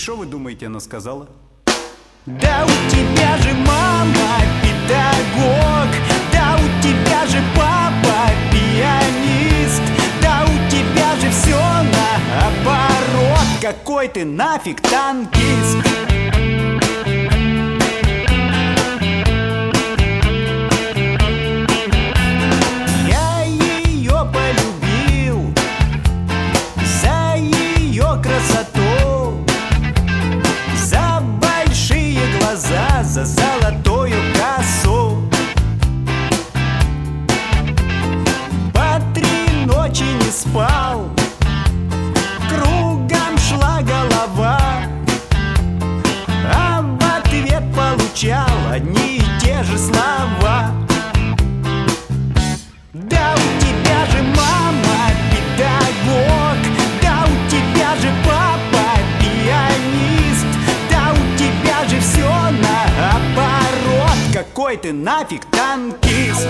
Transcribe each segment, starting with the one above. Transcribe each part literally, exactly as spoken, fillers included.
что вы думаете, она сказала? Да у тебя же мама педагог, да у тебя же папа пианист, да у тебя же все наоборот. Какой ты нафиг танкист? Я ее полюбил за ее красоту, за большие глаза, за золотую косу. По три ночи не спал, кругом шла голова, а в ответ получал одни и те же слова. Да у тебя же мама педагог, да у тебя же папа пианист, да у тебя же все наоборот. Какой ты нафиг танкист?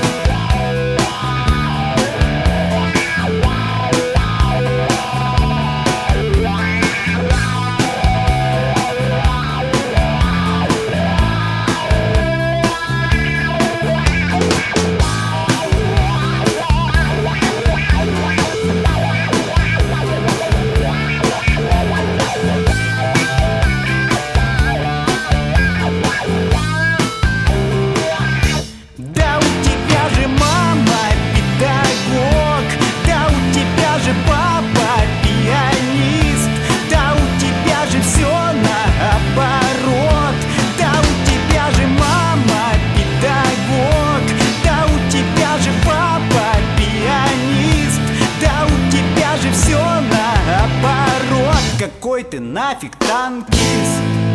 Какой ты нафиг танкист?